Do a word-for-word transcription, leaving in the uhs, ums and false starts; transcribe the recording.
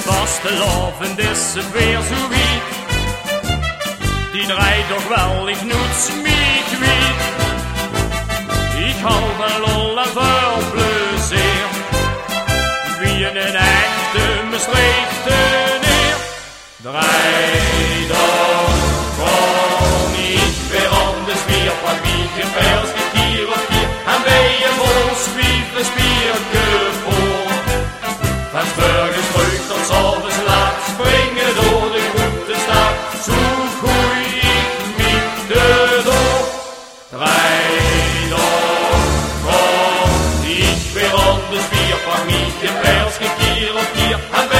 Vastelavond is het weer zo wiet. Die draait toch wel, ik noet me kwiet. Ik hou van lol en veel plezier. Wie een echte Maastrichter neer. Vrijdag kom ik weer aan de spierpak. Wie geen pijls, geen kier of kier. En bij je vol spiegel spiergevoel. Van burgers terug tot s'avonds laat. Springen door de grote stad. Zo gooi ik me de door. Vrijdag kom ik weer aan de spierpak. Wie geen pijls, geen kier of kier.